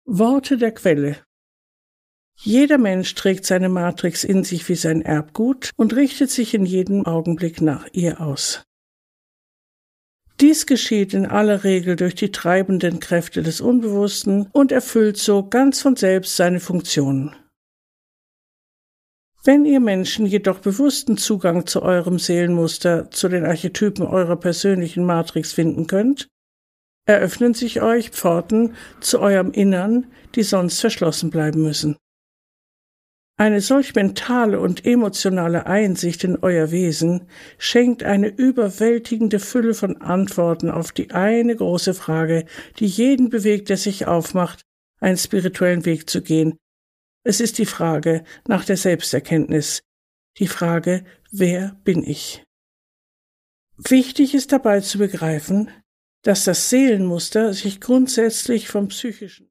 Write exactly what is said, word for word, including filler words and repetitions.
Worte der Quelle. Jeder Mensch trägt seine Matrix in sich wie sein Erbgut und richtet sich in jedem Augenblick nach ihr aus. Dies geschieht in aller Regel durch die treibenden Kräfte des Unbewussten und erfüllt so ganz von selbst seine Funktionen. Wenn ihr Menschen jedoch bewussten Zugang zu eurem Seelenmuster, zu den Archetypen eurer persönlichen Matrix finden könnt, eröffnen sich euch Pforten zu eurem Innern, die sonst verschlossen bleiben müssen. Eine solch mentale und emotionale Einsicht in euer Wesen schenkt eine überwältigende Fülle von Antworten auf die eine große Frage, die jeden bewegt, der sich aufmacht, einen spirituellen Weg zu gehen. Es ist die Frage nach der Selbsterkenntnis, die Frage, wer bin ich? Wichtig ist dabei zu begreifen, dass das Seelenmuster sich grundsätzlich vom psychischen